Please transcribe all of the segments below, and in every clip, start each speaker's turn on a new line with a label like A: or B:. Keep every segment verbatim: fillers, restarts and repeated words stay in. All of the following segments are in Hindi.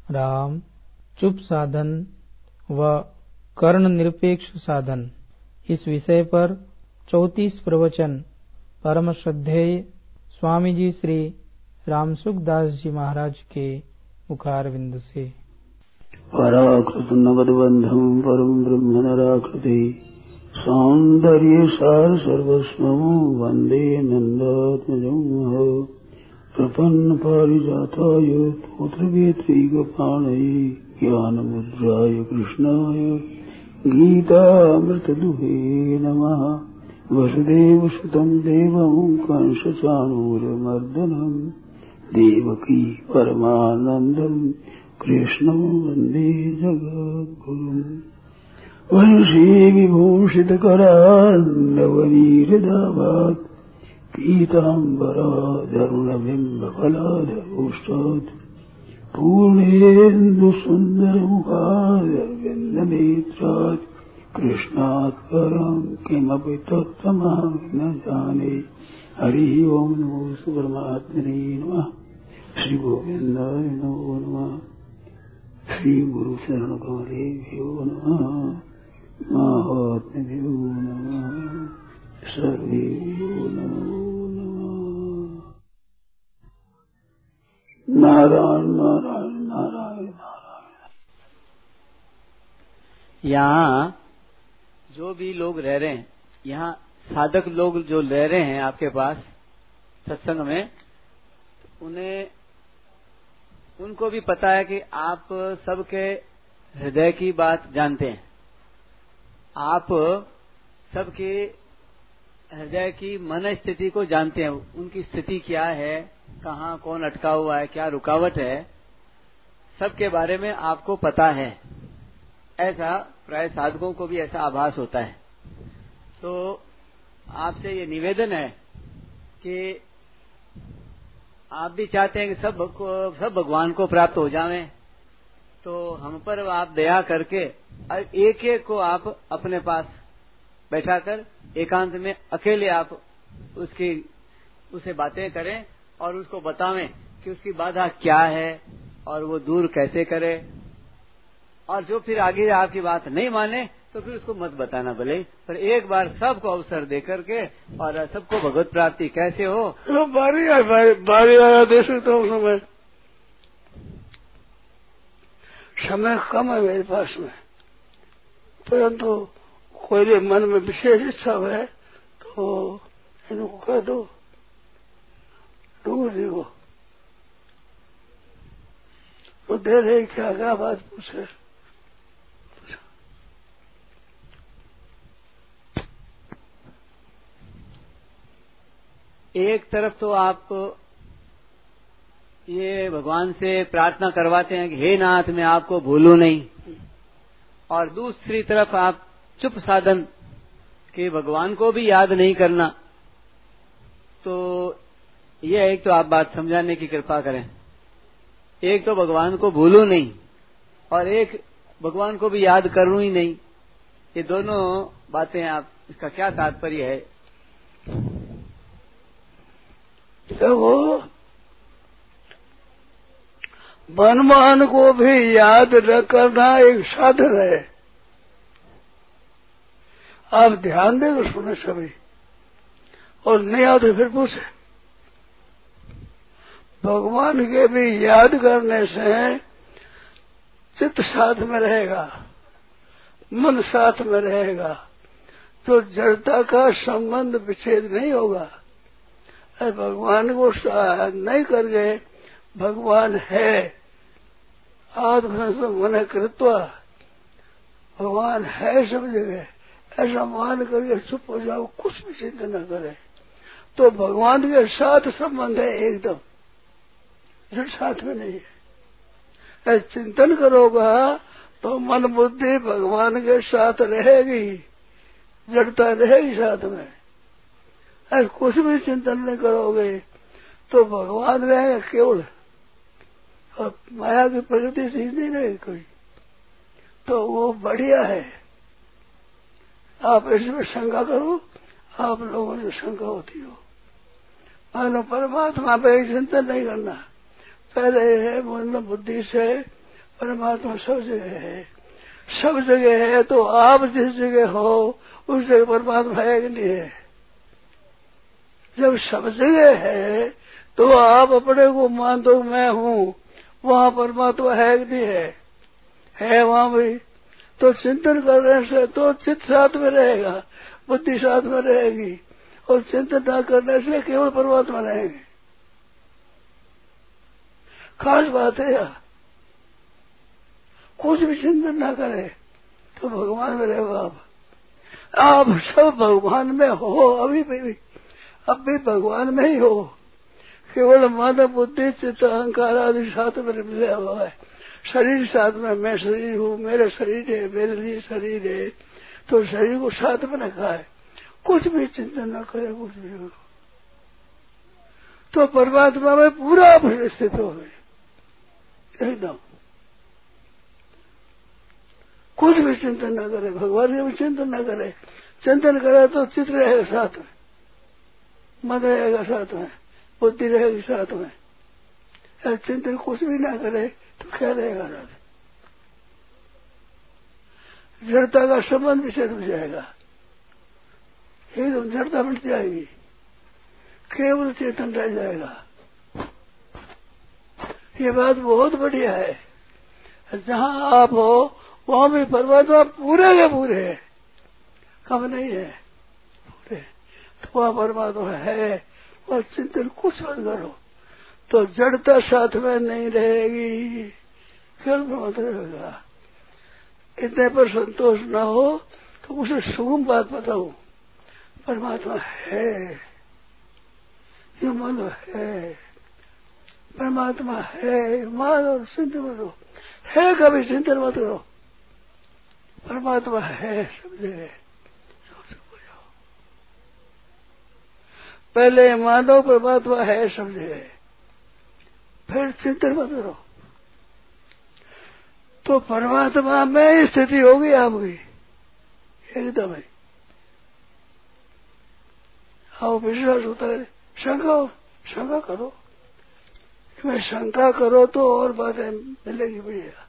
A: राम, चुप साधन व कर्ण निरपेक्ष साधन, इस विषय पर चौतीस प्रवचन परम श्रद्धेय स्वामी जी श्री रामसुखदास जी महाराज के मुखारविंद से।
B: पराकृत नगद बंधम परम ब्रह्म नराकृति सौंदर्य सार सर्वस्वं वंदे नंदात्मजं प्रपन्न पारिजाताय पुत्रवेत्रैकपाणये ज्ञानमुद्राय कृष्णाय गीतामृतदुहे नमः। वसुदेवसुतं देवं कंसचाणूरमर्दनं देवकी परमानन्दं कृष्णं वन्दे जगद्गुरुम्। वंशी विभूषितकरान्नवनीरदाभात् पीताम्बरादरुणबिम्बफलादरोष्टात् पूर्णेन्दुसुन्दरमुखादरविन्दनेत्रात् कृष्णात् परं किमपि तत्त्वमहं न जाने। हरि ओं नमो परमात्मने नमः। श्री गोविन्दाय नमो नमः। श्री गुरु शरण कमलेभ्यो नमः। महात्म्यो नमः। सर्वेभ्यो नमो नमः। नारायण नारायण नारायण नारायण।
C: यहाँ जो भी लोग रह रहे हैं, यहाँ साधक लोग जो रह रहे हैं आपके पास सत्संग में, उन्हें उनको भी पता है कि आप सबके हृदय की बात जानते हैं। आप सबके हृदय की मन स्थिति को जानते हैं। उनकी स्थिति क्या है, कहाँ कौन अटका हुआ है, क्या रुकावट है, सबके बारे में आपको पता है। ऐसा प्राय साधकों को भी ऐसा आभास होता है। तो आपसे ये निवेदन है कि आप भी चाहते हैं कि सब को, सब भगवान को प्राप्त हो जावें, तो हम पर आप दया करके एक एक को आप अपने पास बैठाकर एकांत में अकेले आप उसकी उसे बातें करें और उसको बतावें कि उसकी बाधा क्या है और वो दूर कैसे करे। और जो फिर आगे आपकी बात नहीं माने तो फिर उसको मत बताना भले, पर एक बार सबको अवसर दे करके और सबको भगवत प्राप्ति कैसे हो।
B: तो बारी आया बारी, बारी आया दे सकता हूँ। समय समय कम है मेरे पास में, परंतु कोई मन में विशेष इच्छा है तो इनको कह दो। डूंगर जी को तो दे रहे क्या क्या बात पूछे।
C: एक तरफ तो आप ये भगवान से प्रार्थना करवाते हैं कि हे नाथ मैं आपको भूलूं नहीं, और दूसरी तरफ आप चुप साधन कि भगवान को भी याद नहीं करना। तो ये एक तो आप बात समझाने की कृपा करें। एक तो भगवान को भूलूं नहीं और एक भगवान को भी याद करूं ही नहीं। ये दोनों बातें आप, इसका क्या तात्पर्य है?
B: वो भगवान को भी याद न करना एक साधन है। आप ध्यान दें सुने सभी, और नहीं आते फिर पूछे। भगवान के भी याद करने से चित्त साथ में रहेगा, मन साथ में रहेगा, तो जड़ता का संबंध विच्छेद नहीं होगा। अरे भगवान को नहीं कर गए, भगवान है आत्म मन कृत्वा, भगवान है सब जगह, ऐसा मान करके चुप हो जाओ, कुछ भी चिंता न करे, तो भगवान के साथ संबंध है एकदम, जड़ साथ में नहीं है। चिंतन करोगा तो मन बुद्धि भगवान के साथ रहेगी, जड़ता रहेगी साथ में। अरे कुछ भी चिंतन नहीं करोगे तो भगवान रहेगा केवल, और माया की प्रगति चीज नहीं रहेगी कोई, तो वो बढ़िया है। आप इसमें शंका करो, आप लोगों से शंका होती हो। मानो परमात्मा पे चिंतन नहीं करना, पहले है मन बुद्धि से परमात्मा सब जगह है, सब जगह है। तो आप जिस जगह हो उस जगह परमात्मा है कि नहीं है? जब सब जगह है तो आप अपने को मान दो मैं हूँ, वहाँ परमात्मा है कि नहीं है? है वहाँ भी। तो चिंतन करने से तो चित्त साथ में रहेगा, बुद्धि साथ में रहेगी, और चिंतन न करने से केवल परमात्मा रहेंगे। खास बात है यार, कुछ भी चिंतन न करे तो भगवान में रहो। आप आप सब भगवान में हो, अभी भी अब भी भगवान में ही हो। केवल मानव बुद्धि चित्त अहंकार आदि साथ में मिला हुआ है। शरीर साथ में, मैं शरीर हूँ, मेरा शरीर है, मेरे लिए शरीर है, तो शरीर को साथ में रखा है। कुछ भी चिंतन न करे, कुछ भी न करो, तो परमात्मा में पूरा स्थित हो गए एकदम। कुछ भी चिंतन न करे, भगवान का भी चिंतन न करे। चिंतन करे तो चित्त रहेगा साथ में, मन रहेगा साथ में, बुद्धि रहेगी साथ में। चिंतन कुछ भी ना करे तो क्या रहेगा? जड़ता का संबंध विषय हो जाएगा, एकदम जड़ता मिट जाएगी, केवल चेतन रह जाएगा। ये बात बहुत बढ़िया है। जहाँ आप हो वहाँ भी परमात्मा पूरे के पूरे है, कम नहीं है, पूरे। तो वहाँ परमात्मा है, और चिंतन कुछ मत करो तो जड़ता साथ में नहीं रहेगी, फिर मत रहेगा। इतने पर संतोष न हो तो उसे सुगम बात बताओ, परमात्मा है, ये मन है, परमात्मा है, मान और चिंतन मत करो, है कभी चिंतन मत करो, परमात्मा है सब जगह। पहले मानो परमात्मा है सब जगह, फिर चिंतन मत करो, तो परमात्मा में स्थिति होगी आपकी एकदम है। आओ विश्वास होता है, शंका शंका करो, मैं शंका करो तो और बातें मिलेगी बढ़िया।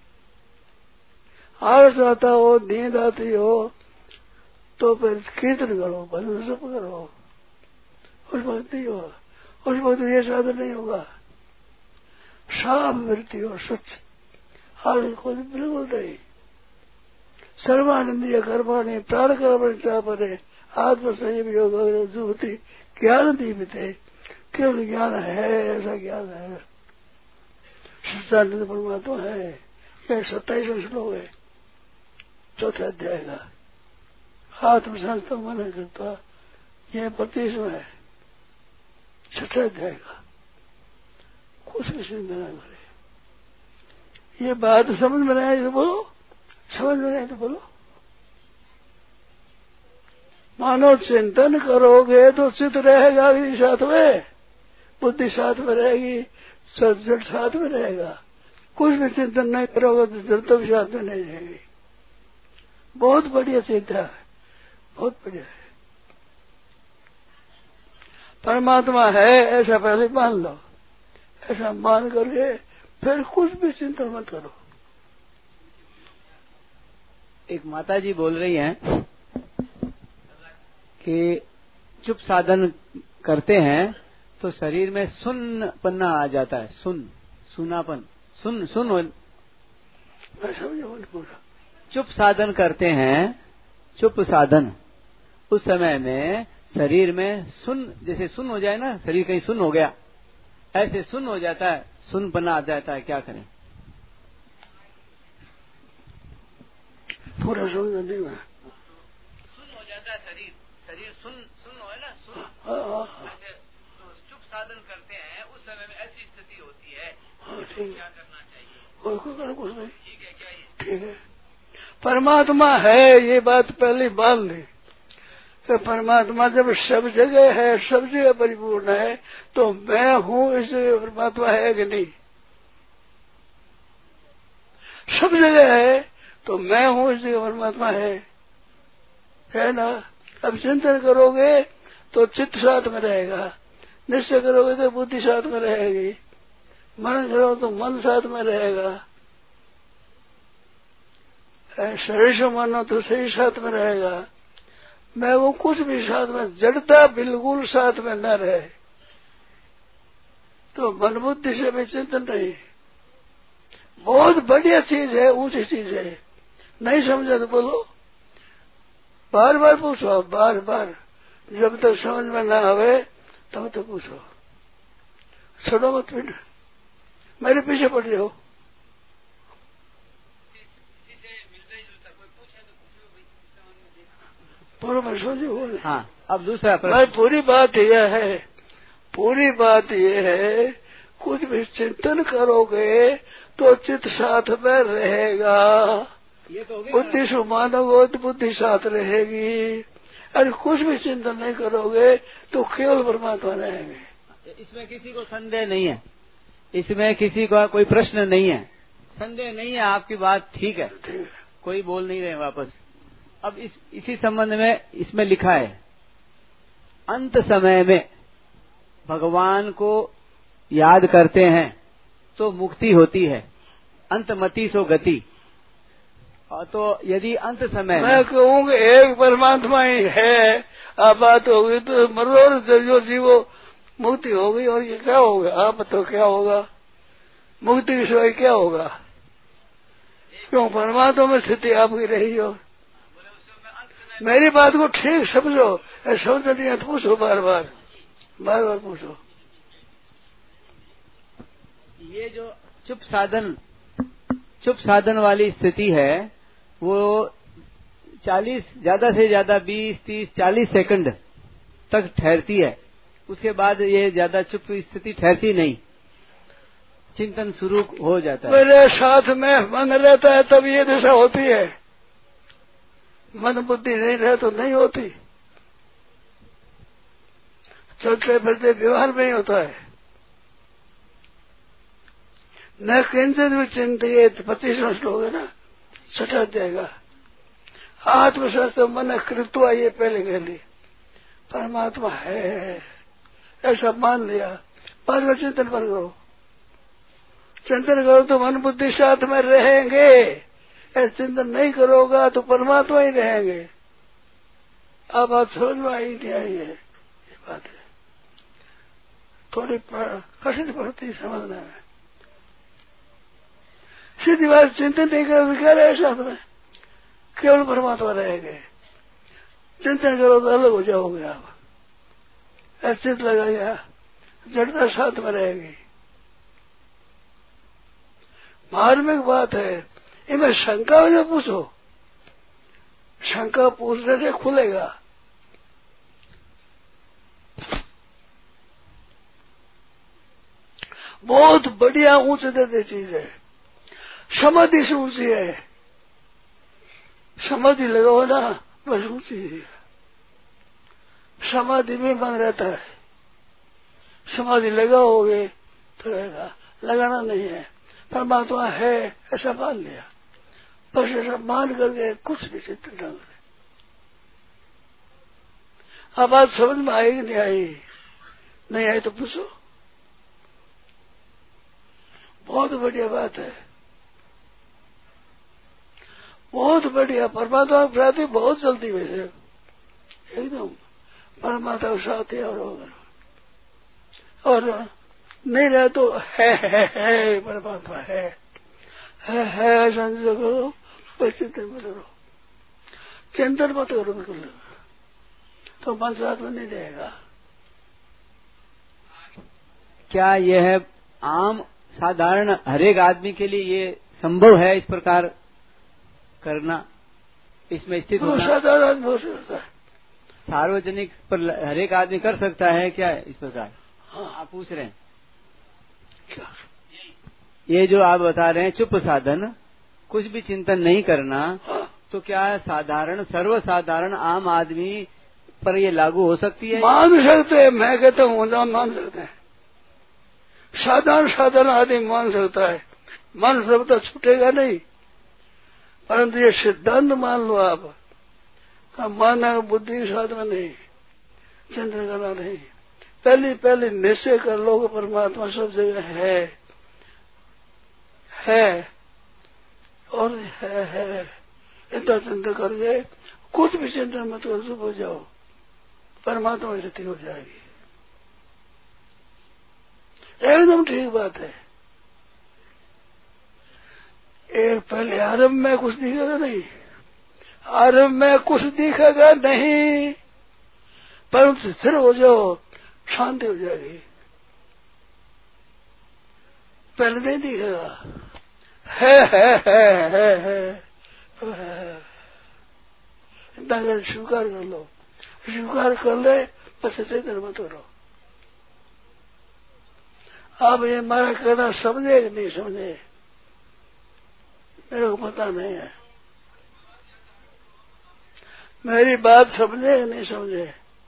B: आलस आता हो, नींद आती हो तो फिर कीर्तन करो, भजन सब करो, उस वक्त नहीं होगा, उस वक्त ये साधन नहीं होगा। साफ वृत्ति और स्वच्छ आलस को बिल्कुल नहीं। सर्वानंदीय कर्माणि प्राण कर्म चापरे आत्म संयम योग जुहति ज्ञान दीपिते। केवल ज्ञान है, ऐसा ज्ञान है, सच्चानंद परमात्मा है। यह सत्ताईसवां श्लोक है चौथे अध्याय का। आत्मसंस्था मन करता, यह बत्तीसवां है छठे अध्याय का। कुछ भी चिंता न करे। ये बात समझ में आए तो बोलो, समझ में आए तो बोलो। मानो चिंतन करोगे तो चित्त रहेगा भी साथ में, बुद्धि साथ में रहेगी, जड़ साथ में रहेगा। कुछ भी चिंतन नहीं करोगे तो जड़ तो भी साथ में नहीं रहेगी। बहुत बढ़िया चिंता है, बहुत बढ़िया है। परमात्मा है ऐसा पहले मान लो, ऐसा मान करके फिर कुछ भी चिंता मत करो।
C: एक माता जी बोल रही हैं कि चुप साधन करते हैं तो शरीर में सुन्नपन्ना आ जाता है, सुन सुनापन, सुन सुन हो।
B: मैं समझो पूरा।
C: चुप साधन करते हैं, चुप साधन, उस समय में शरीर में सुन, जैसे सुन हो जाए ना, शरीर कहीं सुन हो गया, ऐसे सुन हो जाता है, सुनपना आ जाता है। क्या करें?
B: पूरा समझ नहीं हुआ।
C: सुन हो जाता है शरीर, शरीर सुन सुन हो है ना, सुन। ऐसे तो चुप साधन करते हैं उस समय में ऐसी स्थिति होती है, तो क्या करना चाहिए?
B: और कुछ कुछ नहीं।
C: ठीक है क्या? ये
B: ठीक है, परमात्मा है, ये बात पहले मान ली। तो परमात्मा जब सब जगह है, सब जगह परिपूर्ण है, तो मैं हूँ इस जगह परमात्मा है कि नहीं? सब जगह है तो मैं हूँ इस जगह परमात्मा है, है ना? अब चिंतन करोगे तो चित्त साथ में रहेगा, निश्चय करोगे तो बुद्धि साथ में रहेगी, मन करो तो मन साथ में रहेगा, शरीर से मानो तो सही साथ में रहेगा। मैं वो कुछ भी साथ में, जड़ता बिल्कुल साथ में न रहे तो मन बुद्धि से भी चिंतन नहीं। बहुत बढ़िया चीज है, ऊंची चीज है। नहीं समझा तो बोलो, बार बार पूछो, बार बार, जब तक समझ में ना आवे तब तक पूछो। छोड़ो मत, फिर मेरे पीछे पड़ जाओ। पूरा मैं सोचो।
C: हाँ, अब दूसरा
B: भाई पूरी बात यह है, पूरी बात यह है, कुछ भी चिंतन करोगे तो चित्त साथ में रहेगा।
C: ये तो
B: बुद्धि से मानोगे तो बुद्धि साथ रहेगी। अरे कुछ भी चिंतन नहीं करोगे तो केवल परमात्मा रहेंगे।
C: इसमें किसी को संदेह नहीं है, इसमें किसी का कोई प्रश्न नहीं है, संदेह नहीं है। आपकी बात ठीक है, कोई बोल नहीं रहे वापस। अब इस इसी संबंध में इसमें लिखा है, अंत समय में भगवान को याद करते हैं तो मुक्ति होती है, अंतमति सो गति। तो यदि अंत समय
B: मैं कहूँगा एक परमात्मा ही है, अब बात होगी तो मरो जो जीवो मुक्ति होगी। और ये क्या होगा? आप तो क्या होगा? मुक्ति के सिवाय क्या होगा? क्यों परमात्मा में स्थिति आपकी रही हो। मेरी बात को ठीक समझो, समझ नहीं तो पूछो, बार बार बार बार पूछो।
C: ये जो चुप साधन चुप साधन वाली स्थिति है वो चालीस, ज्यादा से ज्यादा बीस, तीस, चालीस सेकंड तक ठहरती है। उसके बाद ये ज्यादा चुप स्थिति ठहरती नहीं, चिंतन शुरू हो जाता है।
B: मेरे साथ में मन रहता है तब ये दशा होती है, मन बुद्धि नहीं रहे तो नहीं होती। चलते फिरते व्यवहार में ही होता है। न किंचन भी चिंतित, पच्चीसवां श्लोक है ना, छठा जाएगा। आत्मशास्त्र मन कृत्वा, ये पहले कह ली, परमात्मा है ऐसा मान लिया। बाद में चिंतन पर करो, चिंतन करो तो मन बुद्धि साथ में रहेंगे। ऐसे चिंतन नहीं करोगा तो परमात्मा ही रहेंगे। अब बात समझ में आई नहीं आई है, ये बात है। थोड़ी कठिन पड़ती समझने में। सीधी बात, चिंतन नहीं करो तो क्या रहे साथ में, केवल परमात्मा रहेंगे। चिंतन करो तो अलग हो जाओगे आप। ऐसे चित्त लगा गया, जड़ता साथ में रहेगी। मार्मिक बात है, इनमें शंका हो जो पूछो, शंका पूछने से खुलेगा। बहुत बढ़िया ऊंचे देते चीज है, समाधि से ऊंची है। समाधि लगाओ ना, बस ऊंची है। समाधि में मन रहता है, समाधि लगाओगे तो रहेगा, लगाना नहीं है। परमात्मा है ऐसा मान लिया, बस ऐसा मान करके कुछ भी चिंतन न करे। अब बात समझ में आएगी नहीं आई? नहीं आई तो पूछो। बहुत बढ़िया बात है, बहुत बढ़िया। परमात्मा की प्राप्ति बहुत जल्दी, वैसे एकदम परमात्मा के साथ है। और और नहीं रहे तो है है है परमात्मा है है है ऐसा नहीं करो, बस चिंतन मत करो, चिंतन मत करो बिल्कुल, तो मन साथ में नहीं रहेगा।
C: क्या यह आम साधारण हरेक आदमी के लिए ये संभव है इस प्रकार करना, इसमें स्थित होना?
B: साधारण आदमी हो सकता है,
C: सार्वजनिक पर हरेक आदमी कर सकता है क्या इस प्रकार?
B: हाँ।
C: आप पूछ रहे हैं
B: क्या?
C: ये जो आप बता रहे हैं चुप साधन, कुछ भी चिंतन नहीं करना,
B: हाँ।
C: तो क्या साधारण सर्वसाधारण आम आदमी पर ये लागू हो सकती है?
B: मान सकते हैं, मैं कहता हूँ मान सकते हैं। साधारण साधारण आदमी मान सकता है, मन सब तो छूटेगा नहीं, परंतु ये सिद्धांत मान लो आप, माना बुद्धि के साथ में नहीं, चिंतन करना नहीं। पहली पहले निश्चय कर लो कि परमात्मा सब जगह है है और है है इतना चिंता करके कुछ भी चिंता मत करो, चुप हो जाओ, परमात्मा स्थिति हो जाएगी। एकदम ठीक बात है। एक पहले आरंभ में कुछ दिखेगा नहीं, आरंभ में कुछ दिखेगा नहीं, परंतु स्थिर हो जाओ, शांति हो जाएगी। पहले नहीं दिखेगा, है है है है है इतना स्वीकार कर लो, स्वीकार कर ले, बस चेतन मत करो। आप ये हमारा कहना समझे कि नहीं समझे मेरे को पता नहीं है, मेरी बात समझे कि नहीं समझे।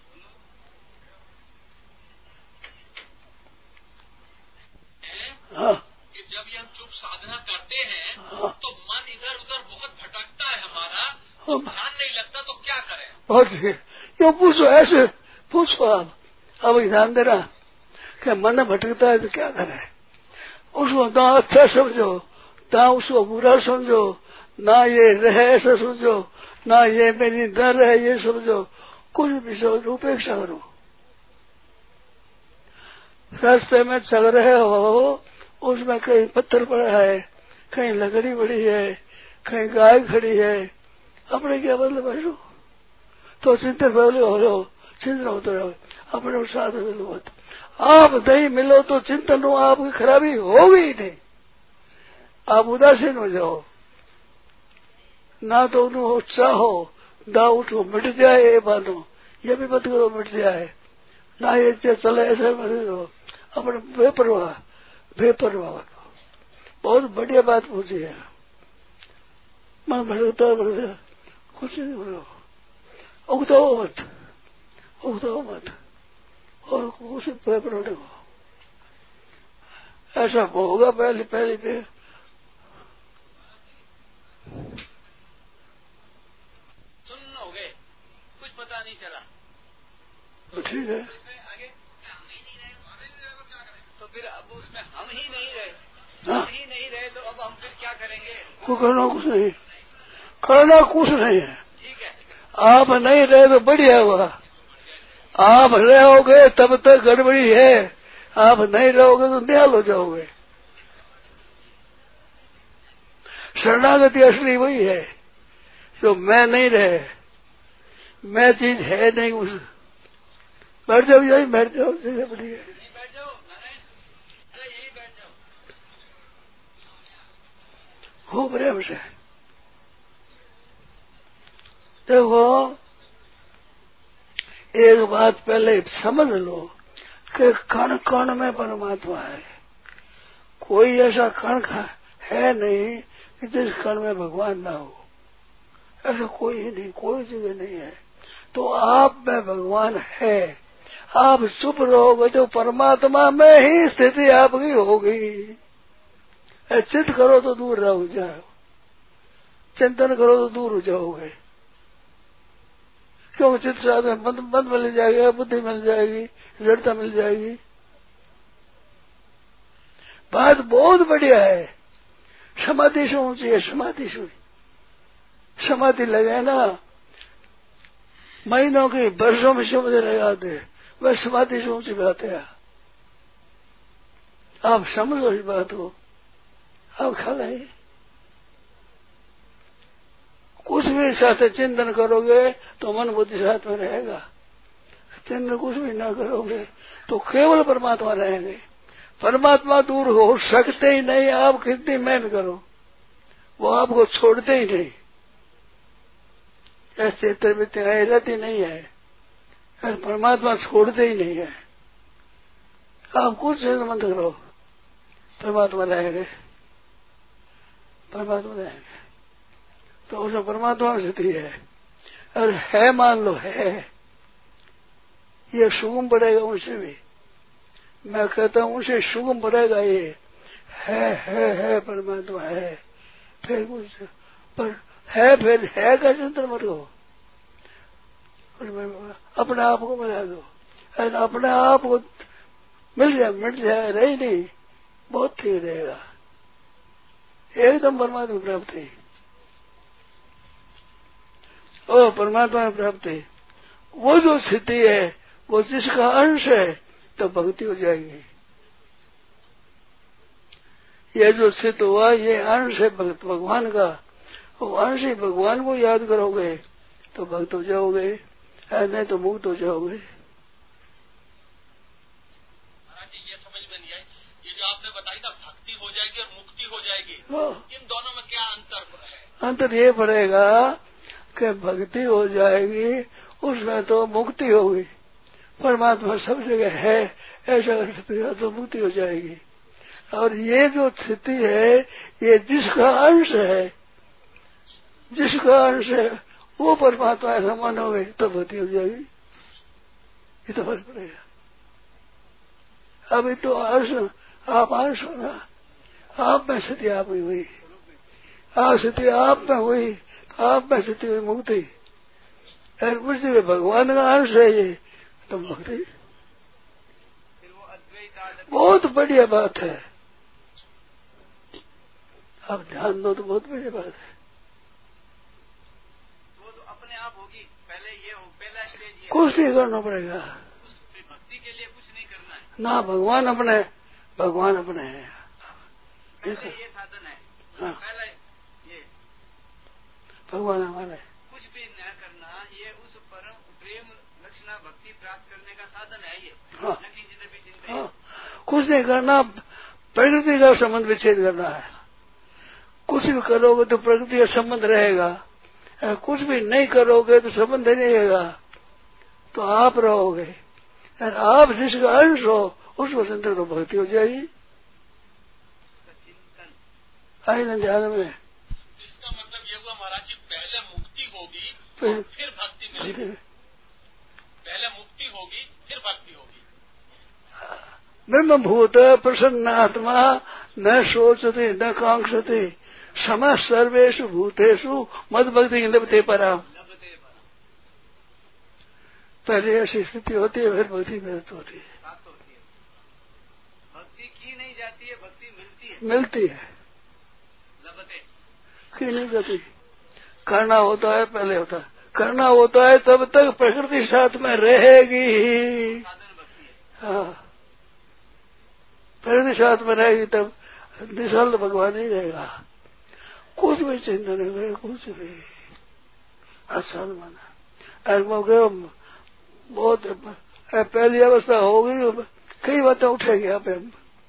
B: हाँ,
D: कि जब ये हम चुप साधना करते हैं,
B: हाँ,
D: तो मन इधर उधर बहुत भटकता है हमारा, तो ध्यान नहीं लगता, तो क्या करें?
B: बहुत ठीक, क्यों पूछो, ऐसे पूछो आप। अब ध्यान देना कि मन भटकता है तो क्या करें। उसको ना अच्छा समझो, ना उसको बुरा समझो, ना ये रहे ऐसा समझो, ना ये मेरी डर है ये समझो, कुछ भी समझो, उपेक्षा करो। रास्ते में चल रहे हो, उसमें कहीं पत्थर पड़ा है, कहीं लकड़ी पड़ी है, कहीं गाय खड़ी है, अपने क्या मतलब है, तो चिंतन बोले हो रहे हो, चिंतन होते रहो, अपने साथ मिलो मत। आप नहीं मिलो तो चिंतन हो, आपकी खराबी होगी ही नहीं। आप उदासीन हो जाओ, ना तो उन्होंने चाहो, ना उठो मिट जाए ये बातों, ये भी मत करो मिट जाए, ना ये चले ऐसे मत करो, अपने बेपरवाह बेपरवाह। बहुत बढ़िया बात पूछी है। मन भटकता भटकता कुछ नहीं बोलो, उगताओ मत, उगताओ मत, और कुछ पेपर उठो, ऐसा होगा पहले पहले पे।
D: सुन हो गए, कुछ पता नहीं चला,
B: तो ठीक है,
D: तो फिर अब उसमें हम ही नहीं रहे,
B: हाँ,
D: हम ही नहीं रहे, तो अब हम फिर क्या करेंगे?
B: कुछ करना कुछ नहीं, करना कुछ नहीं है।
D: ठीक है,
B: आप नहीं रहे तो बढ़िया हुआ, आप रहोगे तब तक गड़बड़ी है, आप नहीं रहोगे तो निहाल हो जाओगे। शरणागति असली वही है जो मैं नहीं रहे, मैं चीज है नहीं, उस बैठ जाओ, यही बैठ जाओ, जगह बढ़िया है,
D: यहीं बैठ जाओ, अरे यही बैठ जाओ,
B: खूब प्रेम से देखो। एक बात पहले समझ लो कि कण कण में परमात्मा है, कोई ऐसा कण है नहीं कि जिस कण में भगवान ना हो, ऐसा कोई ही नहीं, कोई जगह नहीं है। तो आप में भगवान है, आप चुप रहोगे तो परमात्मा में ही स्थिति आपकी होगी। चिंत करो तो दूर रहो जाओ, चिंतन करो तो दूर हो जाओगे, क्योंकि चित्त साधन बंद बंद मिल जाएगा, बुद्धि मिल जाएगी, जड़ता मिल जाएगी। बात बहुत बढ़िया है, समाधि से ऊंची है, समाधि से समाधि लगे ना, महीनों की वर्षों में समझ लगाते, वह समाधि से ऊंची बात है। आप समझो इस बात को, आप खा लें, कुछ भी साथ चिंतन करोगे तो मन बुद्धि साथ में रहेगा, चिंतन कुछ भी ना करोगे तो केवल परमात्मा रहेंगे। परमात्मा दूर हो सकते ही नहीं, आप कितनी मेहनत करो वो आपको छोड़ते ही नहीं, ऐसे तरबियतें आई रहती नहीं है, परमात्मा छोड़ते ही नहीं है। आप कुछ मत करो, परमात्मा रहेंगे, परमात्मा रहेंगे, तो उसमें परमात्मा की स्थिति है। और है मान लो है, ये सुगम पड़ेगा उनसे भी, मैं कहता हूँ उनसे सुगम पड़ेगा, ये है है है परमात्मा है, फिर कुछ पर है, फिर है का चिंतन मत हो, अपने आप को मिला दो, अपने आप को मिल जाए, मिट जाए, रही नहीं, बहुत ठीक रहेगा, एकदम परमात्मा प्राप्त है। ओ परमात्मा में प्राप्ति, वो जो स्थिति है वो जिसका अंश है तो भक्ति हो जाएगी। ये जो स्थित हुआ ये अंश है भक्त भगवान का, वो अंश ही भगवान को याद करोगे तो भक्त हो जाओगे, नहीं तो मुक्त हो जाओगे।
D: महाराज जी ये समझ में नहीं आई, ये जो आपने बताई था भक्ति हो जाएगी और मुक्ति हो जाएगी, इन दोनों में क्या अंतर है? अंतर
B: ये पड़ेगा कि भक्ति हो जाएगी उसमें तो मुक्ति होगी, परमात्मा सब जगह है ऐसा कर तो मुक्ति हो जाएगी। और ये जो स्थिति है ये जिसका अंश है, जिसका अंश है वो परमात्मा ऐसा मानोगे तो भक्ति हो जाएगी। ये तो फर्क पड़ेगा। अभी तो अंश आप अंश हो ना, आप में स्थिति आप ही हुई, आप स्थिति आप में हुई, आप में स्थिति हुई मुक्ति। उस जगह भगवान का अंश है ये तो भक्ति। बहुत बढ़िया बात है, आप ध्यान दो तो बहुत बढ़िया बात है।
C: वो तो अपने आप होगी, पहले ये हो, पहला स्टेज ये।
B: कुछ नहीं करना पड़ेगा,
C: भक्ति के लिए कुछ नहीं करना है
B: ना, भगवान अपने भगवान अपने हैं।
C: ये साधन है,
B: हाँ।
C: पहला ये
B: भगवान हमारे,
C: कुछ भी न करना, ये उस परम प्रेम लक्षणा भक्ति प्राप्त करने का साधन है ये।
B: हाँ।
C: न किसी भी चिंता,
B: हाँ। कुछ नहीं करना, प्रकृति का संबंध विच्छेद करना है। कुछ भी करोगे तो प्रकृति का संबंध रहेगा, कुछ भी नहीं करोगे तो संबंध नहीं रहेगा, तो आप रहोगे। और आप जिसका अंश हो उसको संतोष को भक्ति हो जाएगी। आई न ध्यान में।
D: इसका मतलब ये हुआ महाराज जी, पहले मुक्ति होगी फिर, फिर भक्ति मिलेगी, पहले मुक्ति होगी फिर भक्ति होगी।
B: ब्रह्म भूत प्रसन्न आत्मा न सोचते न कांक्षते सम सर्वेषु भूतेषु मद भक्ति लभते पराम। पहले ऐसी स्थिति होती है फिर भक्ति प्राप्त होती है।
C: भक्ति की नहीं जाती है, भक्ति मिलती है,
B: मिलती है,
C: लभते
B: की नहीं जाती। करना होता है पहले होता है, करना होता है तब तक प्रकृति साथ में रहेगी। हाँ, प्रकृति साथ में रहेगी तब निशल भगवान ही रहेगा। कुछ भी चिंता नहीं करे, कुछ भी अच्छा माना। बहुत पहली अवस्था होगी, कई बातें उठेगी यहाँ पे,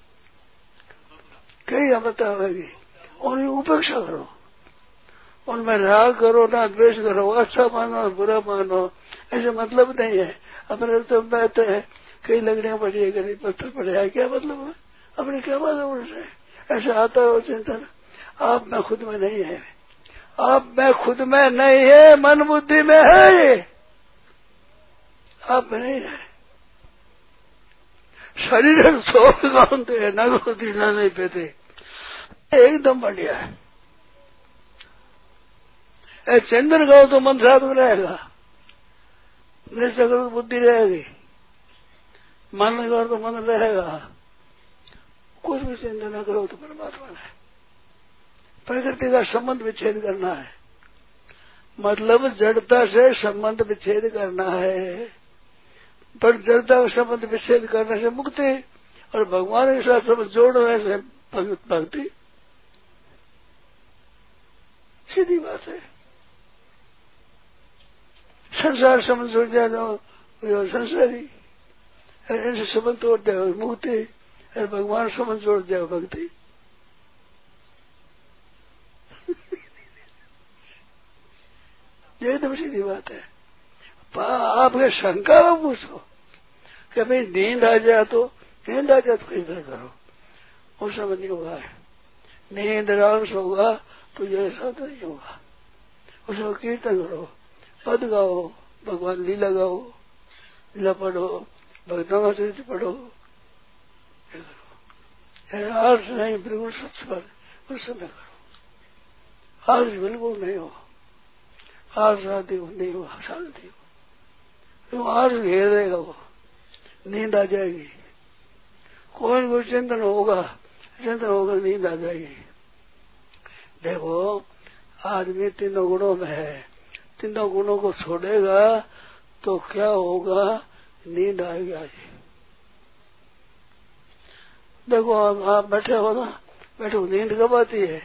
B: कई बातें होगी, उनकी उपेक्षा करो, उनमें राग करो ना द्वेष करो, अच्छा मानो बुरा मानो, ऐसे मतलब नहीं है। अपने तो बैठे हैं, कई लगड़ियां पड़ी है, कहीं पत्थर पड़े है, क्या मतलब है? अपनी क्या बात है उनसे? ऐसे आता हो चिंतन, आप में खुद में नहीं है, आप में खुद में नहीं है, मन बुद्धि में है ये, आप में नहीं है। शरीर सो गाते हैं, न गोती न नहीं पेते, एकदम बढ़िया है। चंद्र गाओ तो मन साथ में रहेगा, निश्चय बुद्धि रहेगी, मन करो तो मन रहेगा। कुछ भी चिंता न करो तो परमात्मा है। प्रकृति का संबंध विच्छेद करना है, मतलब जड़ता से संबंध विच्छेद करना है। पर जड़ता का संबंध विच्छेद करने से मुक्ति, और भगवान के साथ संबंध जोड़ने से भक्ति। सीधी बात है। संसार संबंध जोड़ जाए तो संसारी, इनसे संबंध तोड़ जाए मुक्ति, और भगवान संबंध जोड़ जाए भक्ति। ये एकदम सीधी बात है। आपके शंका में पूछो कि भाई नींद आ जाए तो नींद आ जाए तो कीर्तन करो, उस समय नहीं होगा। नींद रांस होगा तो ये ऐसा तो नहीं होगा। उस समय कीर्तन करो, पद गाओ, भगवान लीला गाओ, लीला पढ़ो, भक्तों चरित्र पढ़ो, ये करो। आर्स नहीं, बिल्कुल सच पर उस समय करो। आर्स बिल्कुल नहीं हो, आर्स शांति नहीं हो, शांति हो, तो आर्स घेर देगा, वो नींद आ जाएगी। कोई कोई चिंतन होगा, चिंतन होगा, नींद आ जाएगी। देखो आदमी तीनों गुणों में है, तीनों गुणों को छोड़ेगा तो क्या होगा, नींद आएगी। आज देखो आप, आप बैठे हो ना, बैठे हो, नींद कब आती है?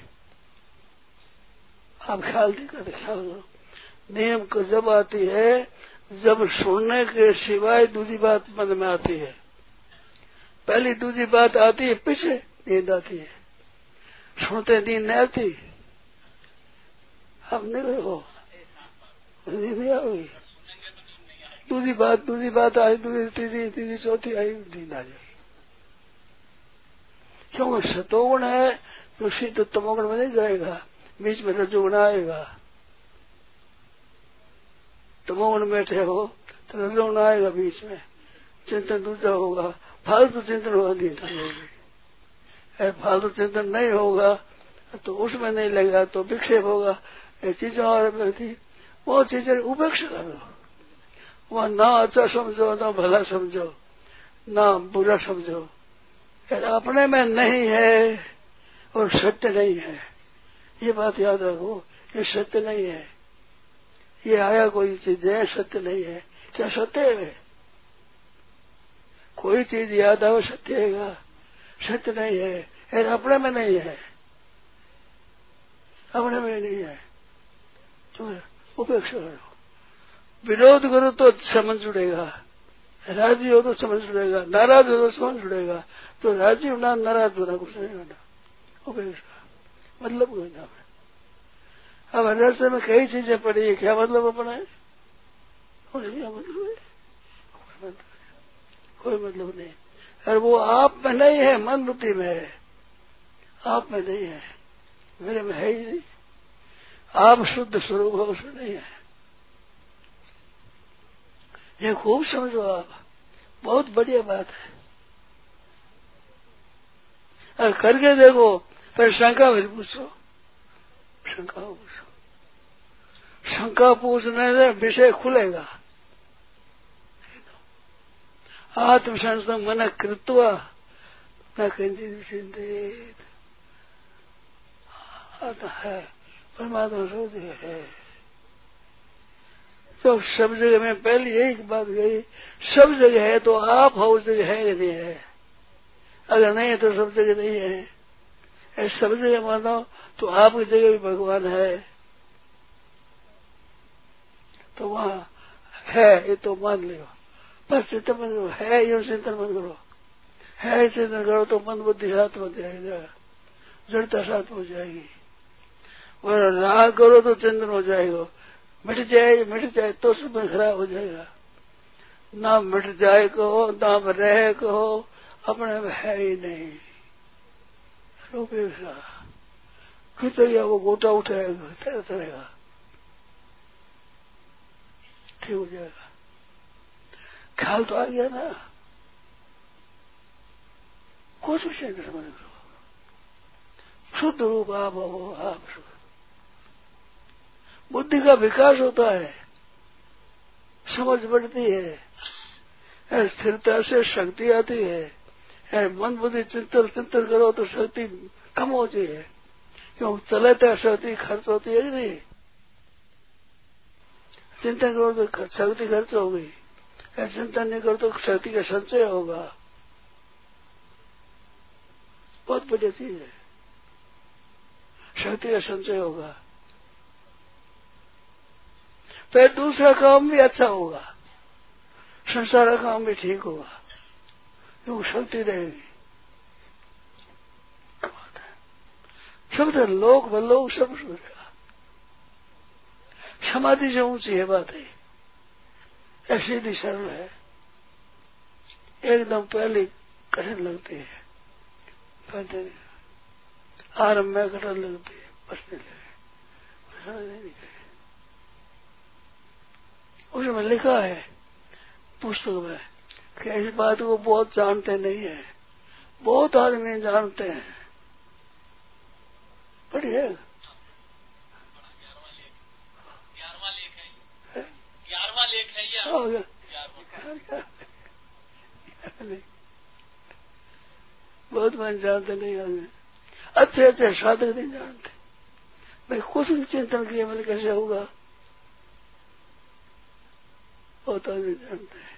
B: आप ख्याल नहीं करते, ख्याल करो। नींद जब आती है जब सुनने के सिवाय दूसरी बात मन में आती है। पहली दूसरी बात आती है पीछे नींद आती है, सुनते नींद नहीं आती। आप नहीं हो, नींद नहीं आओगी। दूसरी बात दूसरी बात आई, दूसरी तीसरी तीसरी चौथी आई, नींद आ जाएगी। क्योंकि सतोगुण है तो शीत तमोगुण में नहीं जाएगा, बीच में रजोगुण आएगा। तमोगुण बैठे हो तो रजोगुण आएगा बीच में, चिंतन दूसरा होगा, फालतू चिंतन होगा, नींद होगी। फालतू चिंतन नहीं होगा तो उसमें नहीं लगेगा तो विक्षेप होगा। ये चीजों और व्यक्ति वो चीजें उपेक्षा करो, वह ना अच्छा समझो, ना भला समझो, ना बुरा समझो। अपने में नहीं है और सत्य नहीं है, ये बात याद रखो। ये सत्य नहीं है, ये आया कोई चीज है, सत्य नहीं है। क्या सत्य है? कोई चीज याद आओ सत्य है, सत्य नहीं है। और अपने में नहीं है, अपने में नहीं है तो उपेक्षा करो। विरोध करो तो समझ जुड़ेगा, राजी हो तो समझ जुड़ेगा, नाराज हो तो समझ जुड़ेगा। तो राजी होना नाराज होना कुछ नहीं होना, उपेक्षा मतलब कोई ना। अब रस्ते में कई चीजें पड़ी है, क्या मतलब अपना है? क्या मतलब है? कोई मतलब नहीं। और वो आप में नहीं है, मन बुद्धि में है, आप में नहीं है, मेरे में है ही नहीं। आप शुद्ध स्वरूप हो, उसमें नहीं है। ये खूब समझो आप, बहुत बढ़िया बात है। और करके देखो, फिर शंका फिर पूछो, शंका पूछो। शंका पूछने से विषय खुलेगा। आत्मसंस्थम मन कृत्वा न किंचित चिंतित। आता है परमात्मा सोच है। तो सब जगह में पहले यही बात गई, सब जगह है तो आप हो, उस जगह है नहीं है। अगर नहीं है तो सब जगह नहीं है। ऐसे सब जगह मानो तो आपकी जगह भी भगवान है, तो वहां है ये तो मान लो। बस चिंतन मत करो, है ये चिंतन मत करो। है चिंतन करो तो मन बुद्धि साथ हो जाएगा, जड़ता साथ हो जाएगी। और राग करो तो चिंतन हो जाएगा, मिट जाए मिट जाए तो सब खराब हो जाएगा। ना मिट जाए कहो, ना रहे कहो, अपने में है ही नहीं। उपेक्षा कितने वो गोटा उठाएगा, तेरा तरेगा, ठीक हो जाएगा। ख्याल तो आ गया ना, कुछ विषय नहीं समझ लो। शुद्ध रूप आप हो, आप शुद्ध। बुद्धि का विकास होता है, समझ बढ़ती है, स्थिरता से शक्ति आती है। मन बुद्धि चिंतन चिंतन करो तो शक्ति कम होती है, क्यों चलता शक्ति खर्च होती है नहीं। चिंतन करो तो शक्ति खर्च होगी, चिंतन नहीं करो तो शक्ति का संचय होगा। बहुत बढ़िया चीज है, शक्ति का संचय होगा। फिर दूसरा काम भी अच्छा होगा, संसार का काम भी ठीक होगा, क्योंकि शक्ति रहेगी। शक्ति लोक व लोक सब सुधरेगा। समाधि से ऊंची है बात है, ऐसी भी सरल है, एकदम पहले कठिन लगती है, पहले आरंभ में कठिन लगती है, बसने लगे। उसमें लिखा है पुस्तक में कि इस बात को बहुत जानते नहीं है, बहुत आदमी जानते हैं। बढ़िया
D: ग्यारहवां लेख है ये।
B: हो गया। बहुत मन जानते नहीं आदमी, अच्छे अच्छे साधक नहीं जानते। भाई कुछ भी चिंतन किए मैंने कैसे होगा, बहुत आदमी जानते हैं।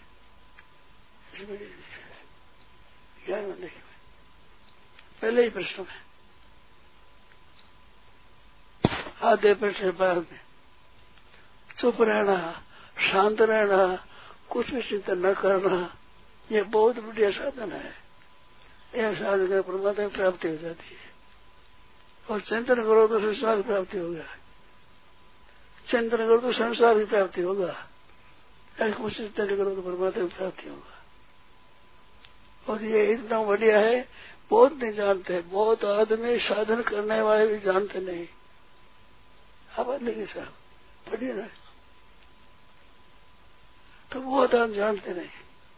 B: ज्ञान में नहीं, पहले ही प्रश्न में आधे प्रश्न बाद में चुप रहना, शांत रहना, कुछ भी चिंतन न करना, ये बहुत बढ़िया साधन है। यह साधन कर परमात्मा की प्राप्ति हो जाती है। और चिंतन करो तो संसार की प्राप्ति होगा, चिंतन करो तो संसार की प्राप्ति होगा, ऐसे कुछ चिंतन करो तो परमात्मा की प्राप्ति होगा। और ये इतना बढ़िया है, बहुत नहीं जानते, बहुत आदमी साधन करने वाले भी जानते नहीं। अब लेकिन साहब पढ़िए ना, तो बहुत आदमी जानते नहीं।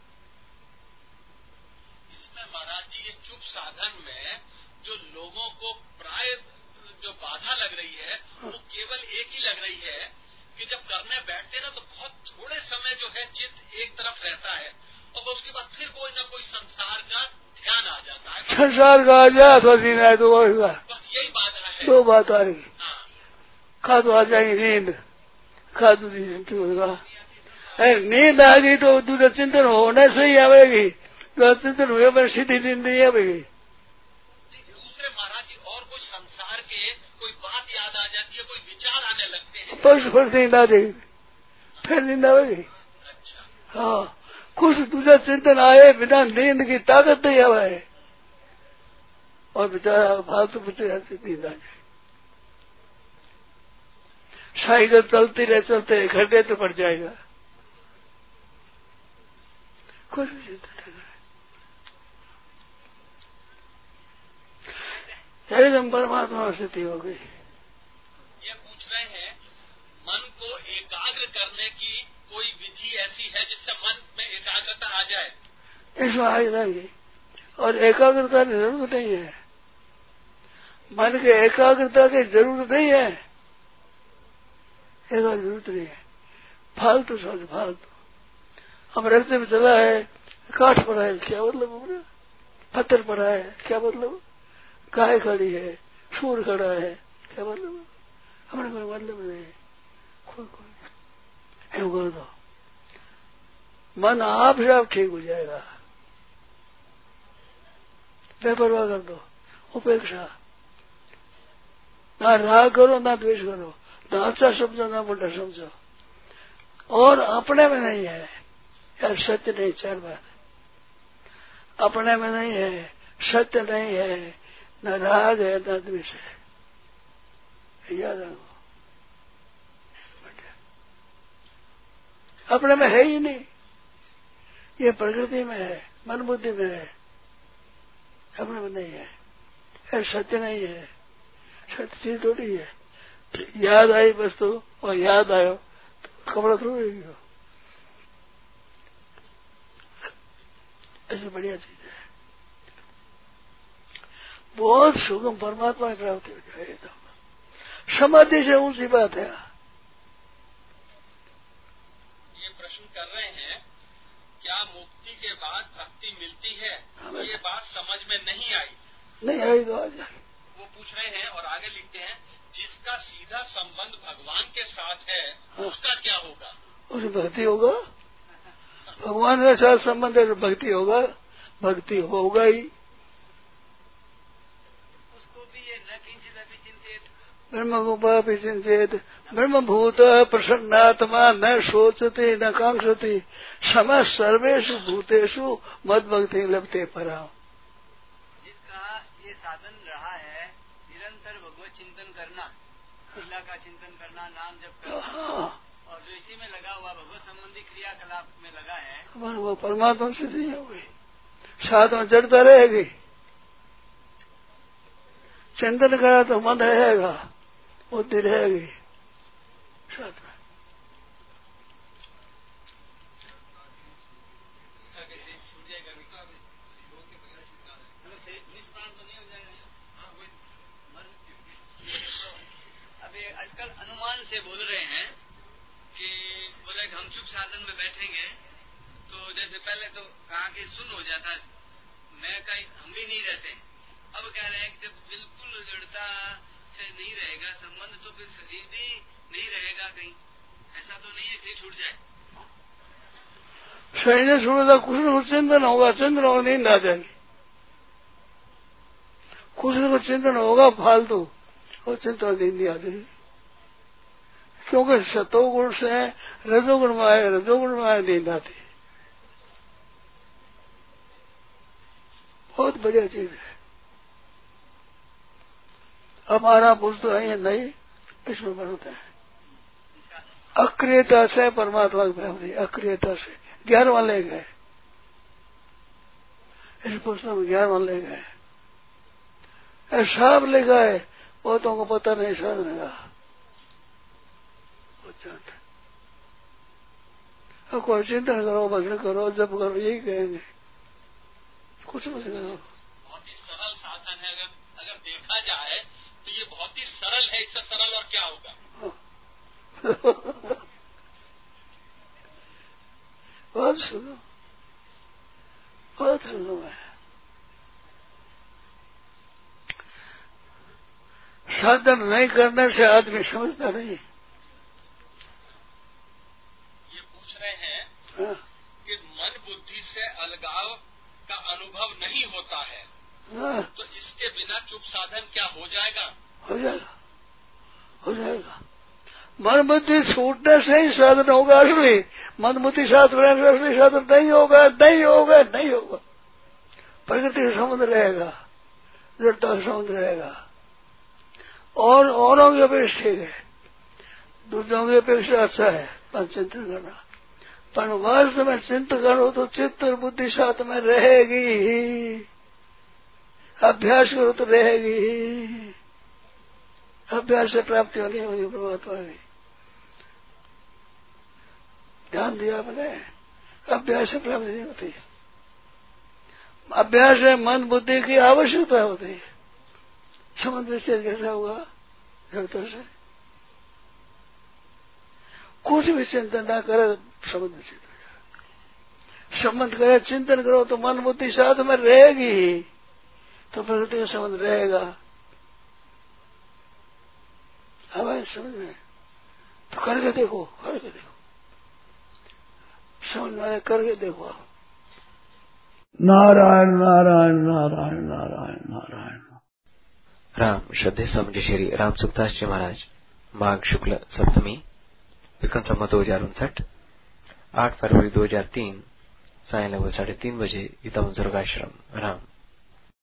D: इसमें महाराज जी ये चुप साधन में जो लोगों को प्राय जो बाधा लग रही है, हाँ। वो केवल एक ही लग रही है कि जब करने बैठते ना तो बहुत थोड़े समय जो है चित्त एक तरफ रहता है और उसके बाद फिर कोई ना कोई संसार का ध्यान आ जाता है।
B: संसार का आ जाए तो दिन है तो
D: बस यही बाधा है।
B: दो बात आ रही,
D: हाँ।
B: खा तो आ जाएगी नींद, खा तो होगा, नींद आ गई तो दूसरा चिंतन होने से ही आवेगी, तो चिंतन हुए पर सीधी नींद नहीं आवेगी।
D: दूसरे महाराज जी और कोई संसार के कोई बात याद आ जाती है, कोई विचार आने लगते हैं,
B: तो फिर नींद आ जाएगी, फिर नींद आवेगी।
D: अच्छा।
B: हाँ, कुछ दूसरा चिंतन आए बिना नींद की ताकत नहीं आवे, और बेचारा फालतू बच्चे नींद आ जाए। साइकिल चलती रहे चलते खड्डे तो पड़ जाएगा, कुछ भी चिंतन नहीं, एकदम परमात्मा स्थिति हो गई।
D: ये पूछ रहे हैं मन को एकाग्र करने की कोई विधि ऐसी है जिससे मन में एकाग्रता आ जाए?
B: इसमें आ जाएगी, और एकाग्रता की जरूरत नहीं है, मन के एकाग्रता की जरूरत नहीं है, एकाग्र जरूरत नहीं है, फालतू सोच फालतू। हम रास्ते में चला है, काठ पड़ा है, क्या मतलब हो रहा, पत्थर पड़ा है, क्या मतलब, गाय खड़ी है, सूर खड़ा है, क्या मतलब, हमारे कोई मतलब नहीं, कोई कोई ऐसा कर दो, मन आप से आप ठीक हो जाएगा। बेपरवाह कर दो, उपेक्षा, ना राग करो ना द्वेष करो, ना अच्छा समझो ना बुरा समझो, और अपने में नहीं है, यार सत्य नहीं, चार बात अपने में नहीं है, सत्य नहीं है, न राग है न द्वेष है, याद रखो। अपने में है ही नहीं, ये प्रकृति में है, मन बुद्धि में है, अपने में नहीं है, ये सत्य नहीं है, सत्य चीज थोड़ी है। याद आई वस्तु और याद आयो तो कपड़ा थोड़ी हो, ऐसी बढ़िया चीज है, बहुत सुगम परमात्मा की प्राप्ति हो जाए। समाधि से ऊंची बात है।
D: ये प्रश्न कर रहे हैं क्या मुक्ति के बाद भक्ति मिलती है? ये बात समझ में नहीं आई।
B: नहीं आई तो आ जाए।
D: वो पूछ रहे हैं और आगे लिखते हैं जिसका सीधा संबंध भगवान के साथ है, हाँ। उसका क्या होगा?
B: उसे भक्ति होगा, भगवान के साथ संबंध है तो भक्ति होगा, भक्ति होगा ही।
C: उसको भी ये न किंचित अपि चिंतेत,
B: ब्रह्म गोपापि चिंतेत, ब्रह्म भूत प्रसन्नात्मा न सोचते न कांक्षते, सम सर्वेषु भूतेषु मद भक्ति लभते परा।
C: जिसका ये साधन रहा है निरंतर भगवत चिंतन करना, लीला का चिंतन करना, नाम जप करना, और जो इसी में लगा हुआ भगवत संबंधी क्रियाकलाप में लगा है,
B: वो परमात्मा से नहीं होगी, साथ में जड़ता रहेगी। चिंतन करा तो मन रहेगा, बुद्धि रहेगी साथ में।
C: अभी आजकल अनुमान से बोल रहे हैं कि बोले हम चुप साधन में बैठेंगे तो जैसे पहले तो कहा कि सुन हो जाता, मैं कहीं हम भी नहीं रहते, अब कह रहे हैं कि जब बिल्कुल जड़ता से नहीं रहेगा संबंध तो फिर शरीर भी नहीं रहेगा कहीं, ऐसा तो नहीं है कि छूट जाए।
B: शरीर ने छोड़ा था कुछ न कुछ चिंतन होगा, चिंतन होगा नींद आ जाएगी, कुछ न कुछ चिंतन होगा फालतू और चिंता नींद नहीं आ जाएगी। क्योंकि सतोगुण से रजोगुण में आए, रजोगुण में आए नींद आती। बहुत बढ़िया चीज है। हमारा पुरुष तो है नहीं, इसमें बनता है अक्रियता से परमात्मा की प्राप्ति। अक्रियता से ग्यारहवां ले गए, इस पुस्तक में ग्यारहवां ले गए, सब ले गए, बहुतों को पता नहीं साधने का। अब कोई चिंतन करो, भजन करो, जप करो, यही कहेंगे, कुछ मत करो।
D: बहुत ही सरल साधन है। अगर अगर देखा जाए तो ये बहुत ही सरल है, इससे सरल और क्या होगा।
B: बहुत सुनो, बहुत सुनो है। साधन नहीं करने से आदमी समझता नहीं।
D: ये पूछ रहे हैं
B: हाँ।
D: कि मन बुद्धि से अलगाव का अनुभव नहीं होता है,
B: हाँ।
D: तो इसके बिना चुप साधन क्या हो जाएगा?
B: हो जाएगा, हो जाएगा। मन बुद्धि छूटने से ही साधन होगा असली। मन बुद्धि साथ रहने से असली साधन नहीं होगा, नहीं होगा, नहीं होगा। प्रकृति का संबंध रहेगा, जड़ता का संबंध रहेगा, और औरों की अपेक्षा ठीक है, दूसरों की अपेक्षा अच्छा है पर चिंतन करना। पर वास्तव में चिंतन करो तो चित्त और बुद्धि साथ में रहेगी ही, अभ्यास करो तो रहेगी ही। अभ्यास से प्राप्ति होनी होगी परमात्मा की। ध्यान दिया आपने, अभ्यास से प्राप्ति नहीं होती। अभ्यास है मन बुद्धि की आवश्यकता होती है। संबंध विच्छेद कैसा हुआ? जड़ता से कुछ भी चिंतन ना करे संबंध विच्छेद हो जाए। संबंध करे, चिंतन करो तो मन बुद्धि साथ में रहेगी ही, तो प्रकृति का संबंध रहेगा। हमें समझ में तो करके देखो, करके देखो, समझ में आए करके देखो आप। नारायण नारायण नारायण नारायण नारायण।
E: राम श्रद्धे स्वामी श्री राम सुखदास जी महाराज। माघ शुक्ल सप्तमी, विक्रम संवत दो हजार उनसठ, आठ फरवरी दो हजार तीन, साय लगभग साढ़े तीन बजे गीता मंदिर का आश्रम। राम।